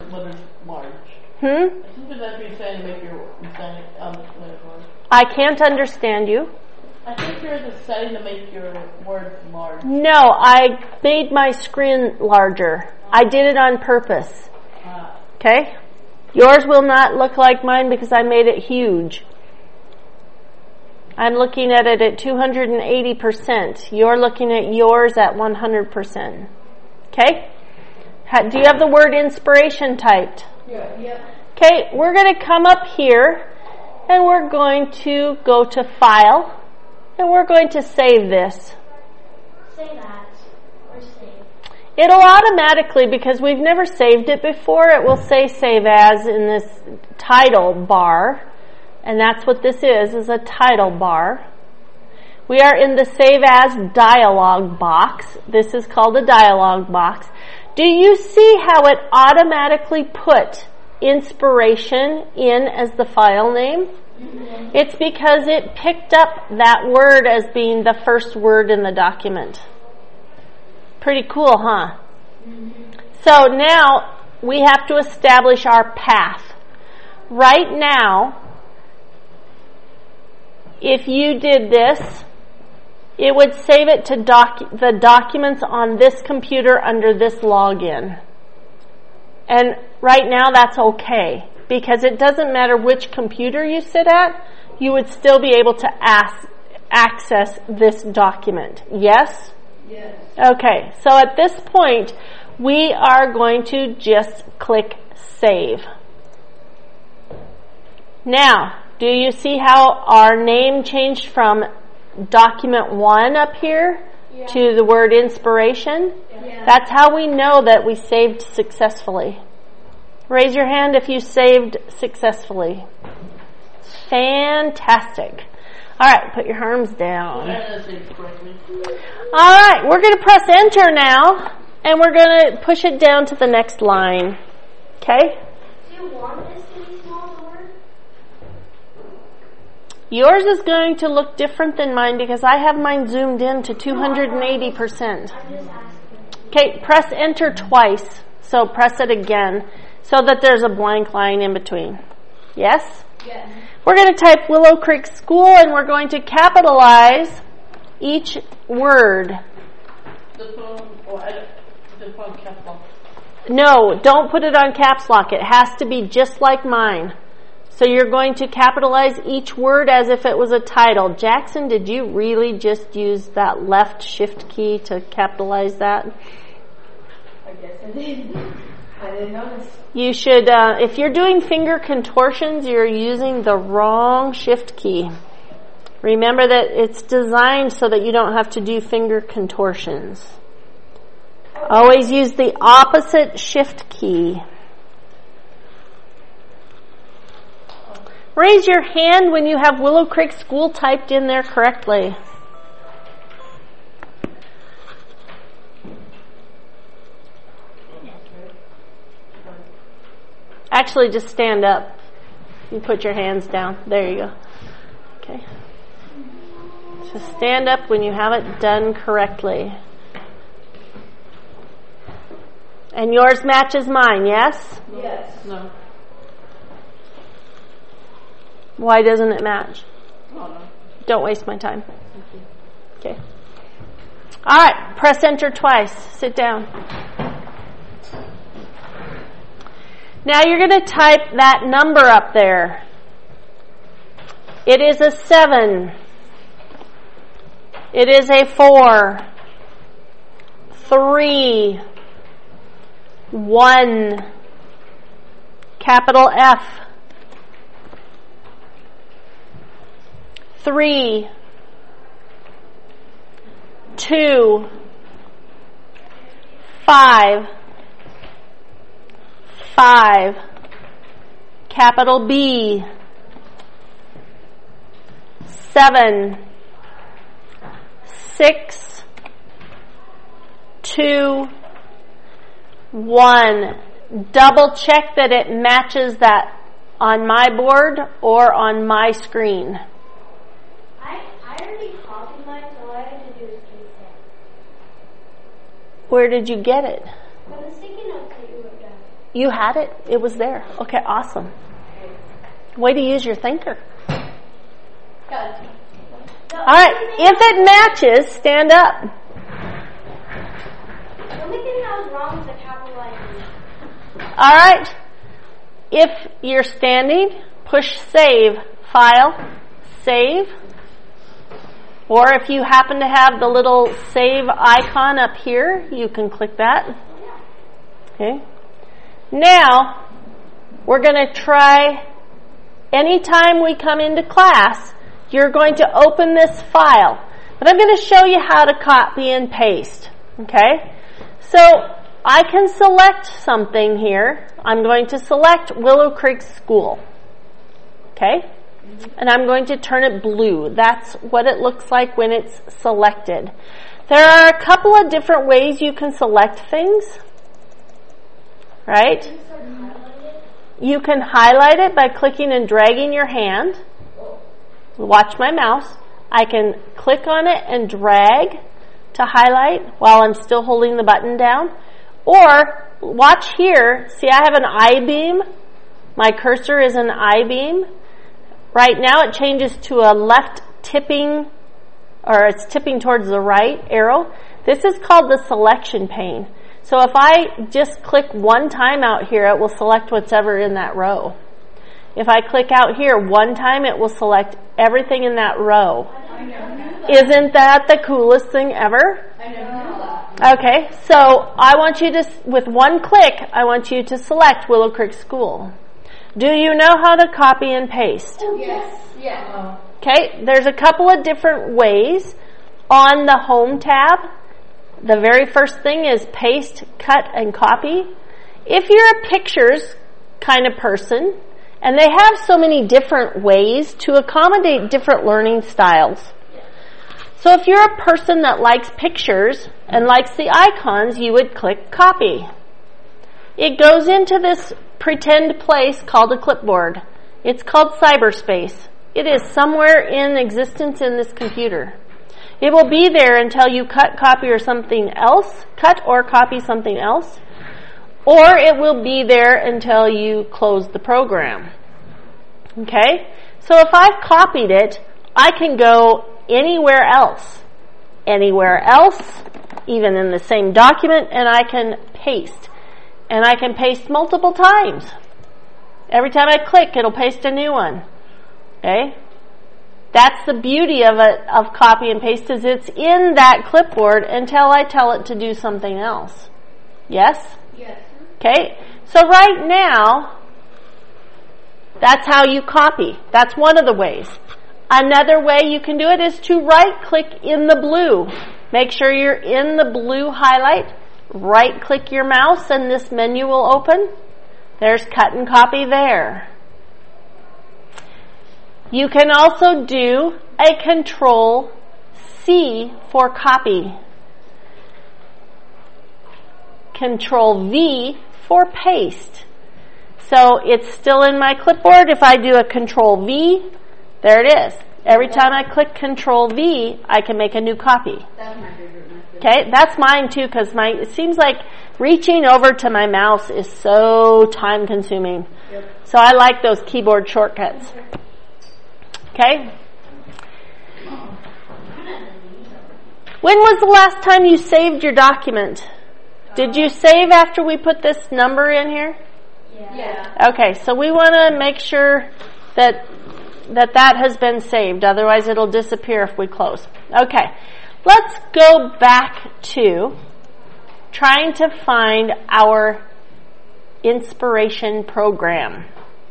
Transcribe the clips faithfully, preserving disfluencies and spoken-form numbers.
letters large. Hmm? I think that you're saying to make your setting um, letters large. I can't understand you. I think there's a setting to make your words large. No, I made my screen larger. I did it on purpose. Okay? Yours will not look like mine because I made it huge. I'm looking at it at two hundred eighty percent. You're looking at yours at one hundred percent. Okay? Do you have the word inspiration typed? Yeah. Yeah. Okay, we're going to come up here and we're going to go to File and we're going to save this. Save as or save? It'll automatically, because we've never saved it before, it will say Save As in this title bar. And that's what this is, is a title bar. We are in the Save As dialog box. This is called a dialog box. Do you see how it automatically put inspiration in as the file name? Mm-hmm. It's because it picked up that word as being the first word in the document. Pretty cool, huh? Mm-hmm. So now we have to establish our path. Right now, if you did this, it would save it to doc- the documents on this computer under this login. And right now that's okay, because it doesn't matter which computer you sit at, you would still be able to ask, access this document. Yes? Yes. Okay, so at this point, we are going to just click Save. Now, do you see how our name changed from document one up here yeah. to the word inspiration? Yeah. That's how we know that we saved successfully. Raise your hand if you saved successfully. Fantastic. All right, put your arms down. All right, we're going to press enter now, and we're going to push it down to the next line. Okay? Do you want this to be small, the word? Yours is going to look different than mine because I have mine zoomed in to two hundred eighty percent. I'm just asking. Okay, press enter twice. So press it again so that there's a blank line in between. Yes? Yes. We're going to type Willow Creek School and we're going to capitalize each word. The phone, or I don't, the phone caps lock. No, don't put it on caps lock. It has to be just like mine. So you're going to capitalize each word as if it was a title. Jackson, did you really just use that left shift key to capitalize that? I guess I did. I didn't notice. You should, uh, if you're doing finger contortions, you're using the wrong shift key. Remember that it's designed so that you don't have to do finger contortions. Always use the opposite shift key. Raise your hand when you have Willow Creek School typed in there correctly. Actually, just stand up. You put your hands down. There you go. Okay. So stand up when you have it done correctly. And yours matches mine, yes? Yes. No. Why doesn't it match? Oh, no. Don't waste my time. Okay. All right. Press enter twice. Sit down. Now you're going to type that number up there. It is a seven. It is a four. Three. One. Capital F. Three. Two. Five. Five. Capital B. Seven. Six. Two. One. Double check that it matches that on my board or on my screen. I, I already copied mine, so all I had to do is paste it. Where did you get it? From the sticky notes that you wrote down. You had it? It was there. Okay, awesome. Way to use your thinker. All right, if it matches, stand up. The only thing that was wrong was the capitalization. All right. If you're standing, push save. File, save. Or if you happen to have the little save icon up here, you can click that. Okay. Now, we're going to try, anytime we come into class, you're going to open this file. But I'm going to show you how to copy and paste. Okay? So, I can select something here. I'm going to select Willow Creek School. Okay? And I'm going to turn it blue. That's what it looks like when it's selected. There are a couple of different ways you can select things. Right? You can highlight it by clicking and dragging your hand. Watch my mouse. I can click on it and drag to highlight while I'm still holding the button down. Or, watch here. See, I have an I-beam. My cursor is an I-beam. Right now it changes to a left tipping, or it's tipping towards the right arrow. This is called the selection pane. So if I just click one time out here, it will select whatever in that row. If I click out here one time, it will select everything in that row. Isn't that the coolest thing ever? Okay, so I want you to, with one click, I want you to select Willow Creek School. Do you know how to copy and paste? Yes. Yeah. Okay, there's a couple of different ways. On the Home tab, the very first thing is paste, cut, and copy. If you're a pictures kind of person, and they have so many different ways to accommodate different learning styles. So if you're a person that likes pictures and likes the icons, you would click copy. It goes into this pretend place called a clipboard. It's called cyberspace. It is somewhere in existence in this computer. It will be there until you cut, copy, or something else, cut or copy something else, or it will be there until you close the program. Okay? So if I've copied it, I can go anywhere else. Anywhere else, even in the same document, and I can paste. And I can paste multiple times. Every time I click, it'll paste a new one. Okay? That's the beauty of it, of copy and paste, is it's in that clipboard until I tell it to do something else. Yes? Yes. Okay? So right now, that's how you copy. That's one of the ways. Another way you can do it is to right-click in the blue. Make sure you're in the blue highlight. Right-click your mouse and this menu will open. There's cut and copy there. You can also do a Control C for copy. Control V for paste. So it's still in my clipboard. If I do a Control V, there it is. Every time I click Control V, I can make a new copy. That's my favorite method. Okay, that's mine too, because my it seems like reaching over to my mouse is so time consuming. Yep. So I like those keyboard shortcuts. Okay? When was the last time you saved your document? Did you save after we put this number in here? Yeah. Yeah. Okay, so we want to make sure that that that has been saved. Otherwise, it'll disappear if we close. Okay, let's go back to trying to find our inspiration program.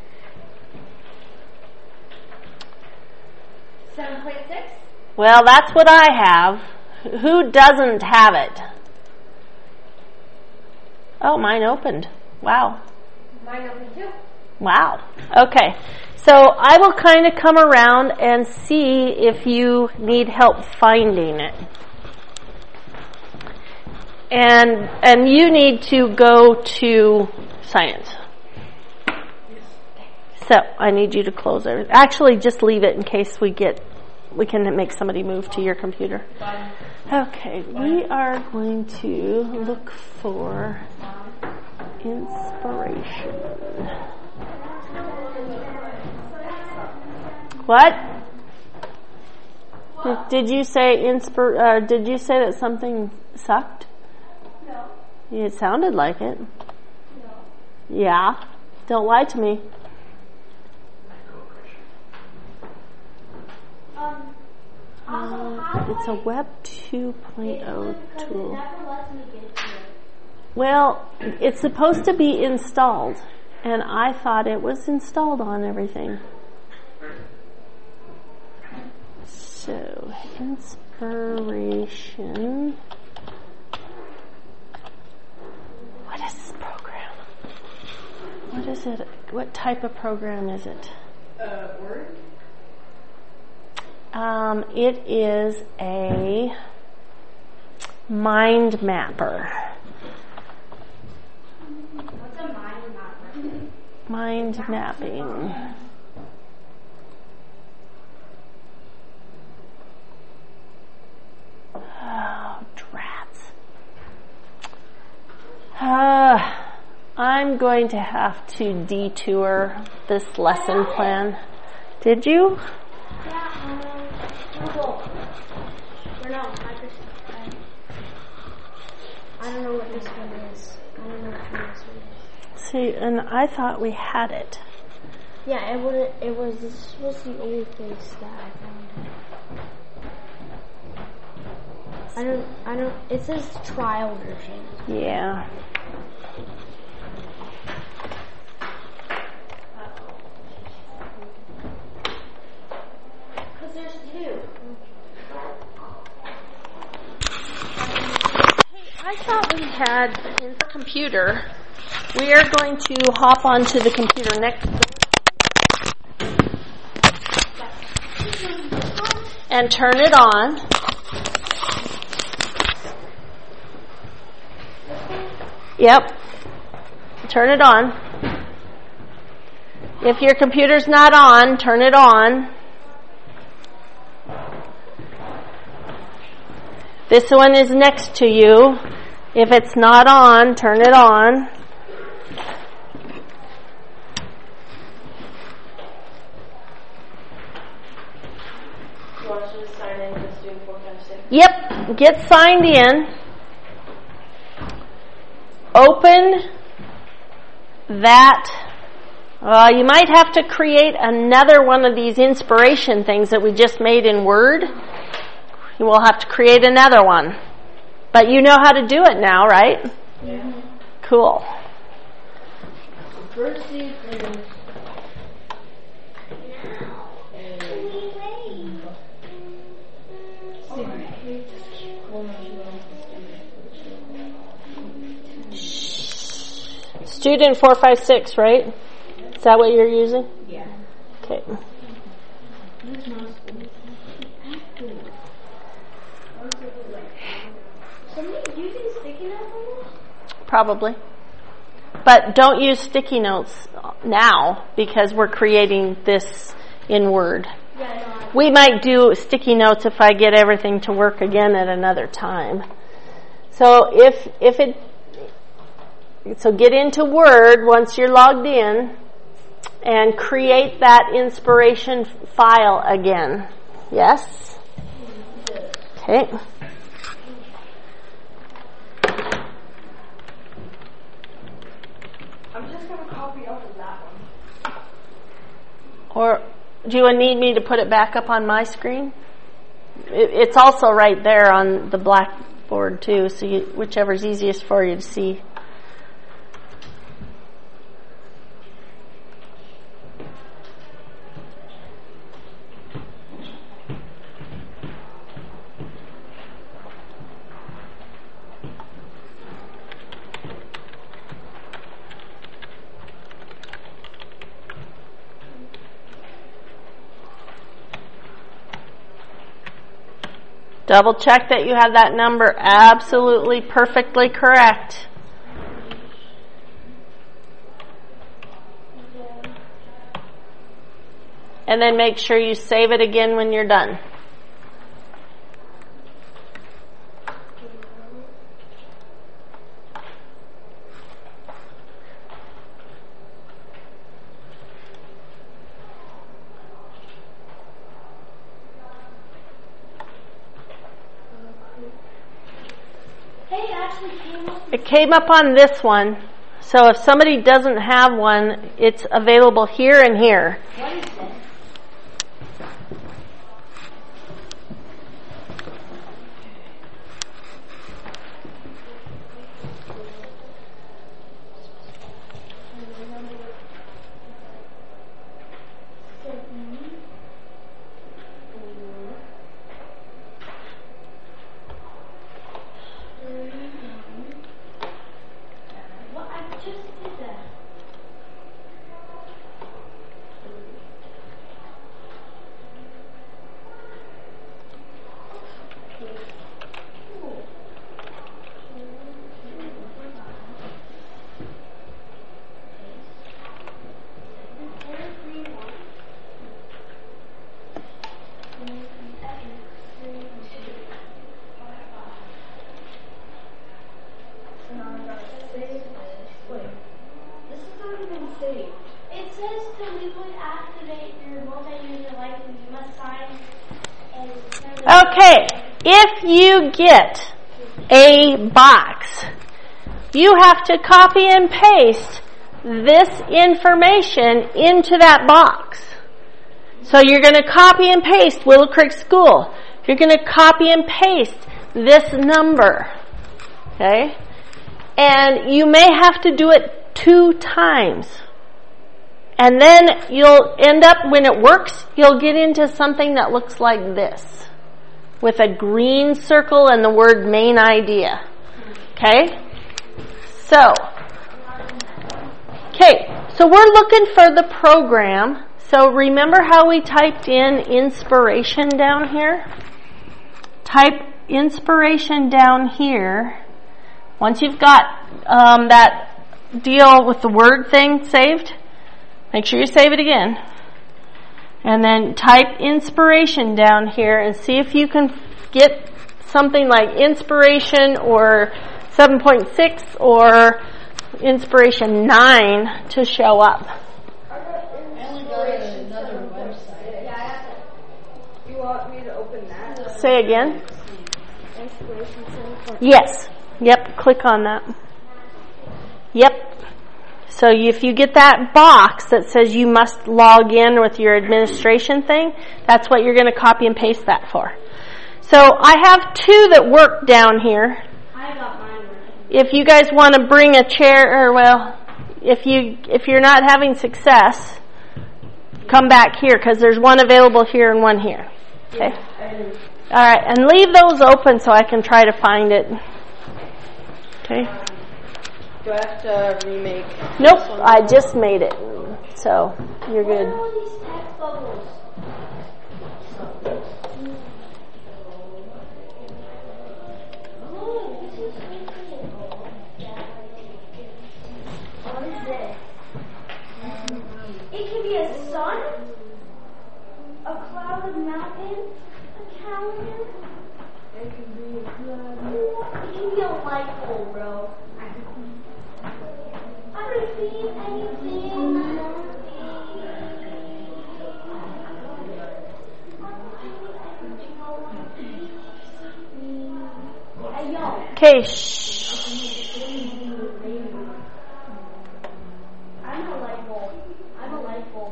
seven point six? Well, that's what I have. Who doesn't have it? Oh, mine opened. Wow. Mine open too. Wow. Okay. So I will kind of come around and see if you need help finding it. And and you need to go to science. So I need you to close everything. Actually, just leave it in case we get we can make somebody move to your computer. Okay, we are going to look for Inspiration. What? Did, did you say inspir? Uh, did you say that something sucked? No. It sounded like it. No. Yeah. Don't lie to me. Um, also, how do It's I a Web two point get oh to it? Because tool. it never lets me get to it. Well, it's supposed to be installed, and I thought it was installed on everything. So, inspiration. What is this program? What is it? What type of program is it? Uh, Word? Um, it is a mind mapper. What's a mind mapper? Mind mapping. Oh, drats. Uh, I'm going to have to detour this lesson plan. Did you? Yeah, um, Google. Or no, Microsoft. I, I don't know what this one is. I don't know what this one is. See, and I thought we had it. Yeah, it wouldn't. It was. This was the only place that I found it. I don't. I don't. It says trial version. Yeah. Cause there's two. I thought we had in the computer. We are going to hop onto the computer next and turn it on. Yep. Turn it on. If your computer's not on, turn it on. This one is next to you. If it's not on, turn it on. You want us to just sign in to student four five six? Yep, get signed in. Open that. Uh, you might have to create another one of these inspiration things that we just made in Word. You will have to create another one. But you know how to do it now, right? Yeah. Cool. First seed and Student four five six, right? Is that what you're using? yeah. Okay. Somebody's using sticky notes. Probably. But don't use sticky notes now because we're creating this in Word. Yeah, no. I We might do sticky notes if I get everything to work again at another time. So if if it so get into Word once you're logged in and create that inspiration file again. Yes? Okay. I'm just gonna copy off of that one. Or do you need me to put it back up on my screen? It, it's also right there on the blackboard too, so you, whichever's easiest for you to see. Double check that you have that number absolutely perfectly correct. And then make sure you save it again when you're done. It came up on this one. So if somebody doesn't have one, it's available here and here. What is this? What? I just did that. It says to legally activate your multi-user license, you must sign and Okay, if you get a box, you have to copy and paste this information into that box. So you're going to copy and paste Willow Creek School. You're going to copy and paste this number. Okay? And you may have to do it two times. And then you'll end up, when it works, you'll get into something that looks like this, with a green circle and the word main idea. Okay? So, okay, so we're looking for the program. So remember how we typed in inspiration down here? Type inspiration down here. Once you've got um, that deal with the word thing saved, make sure you save it again. And then type inspiration down here and see if you can get something like inspiration or seven point six or inspiration nine to show up. I only got another website. Yeah, you want me to open that? Say again. Inspiration Center. Yes. Yep. Click on that. Yep. So if you get that box that says you must log in with your administration thing, that's what you're going to copy and paste that for. So I have two that work down here. I got mine working. If you guys want to bring a chair, or well, if you if you're not having success, come back here because there's one available here and one here. Okay. All right, and leave those open so I can try to find it. Okay. Do I have to remake? Nope, I just made it, so you're What good. are all these text bubbles? Oh, this is so cool. What is this? It can be a sun, a cloud, a mountain, a calendar. It can be a cloud. It can be a light bulb, bro. I don't see anything. Hey, yo. Okay, shh. I'm a light bulb. I'm a light bulb.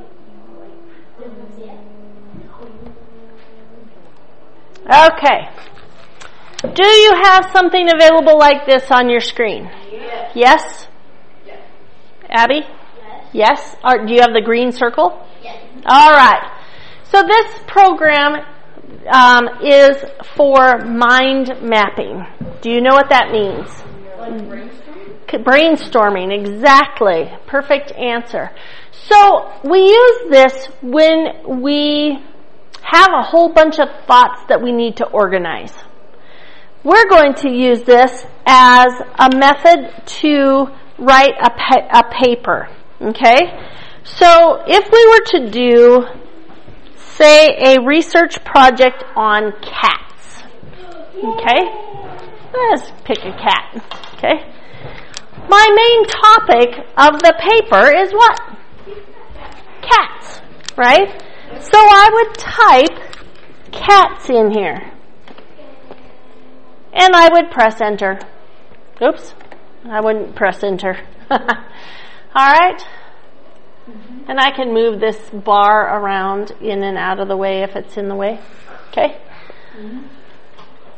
Okay. Do you have something available like this on your screen? Yes. Yes? Yes. Abby? Yes. Yes? Or do you have the green circle? Yes. All right. So this program um, is for mind mapping. Do you know what that means? Like brainstorming? C- Brainstorming, exactly. Perfect answer. So we use this when we have a whole bunch of thoughts that we need to organize. We're going to use this as a method to write a, pa- a paper. Okay? So if we were to do, say, a research project on cats. Okay? Let's pick a cat. Okay? My main topic of the paper is what? Cats. Right? So I would type cats in here. And I would press enter. Oops, I wouldn't press enter. All right. Mm-hmm. And I can move this bar around in and out of the way if it's in the way. Okay? Mm-hmm.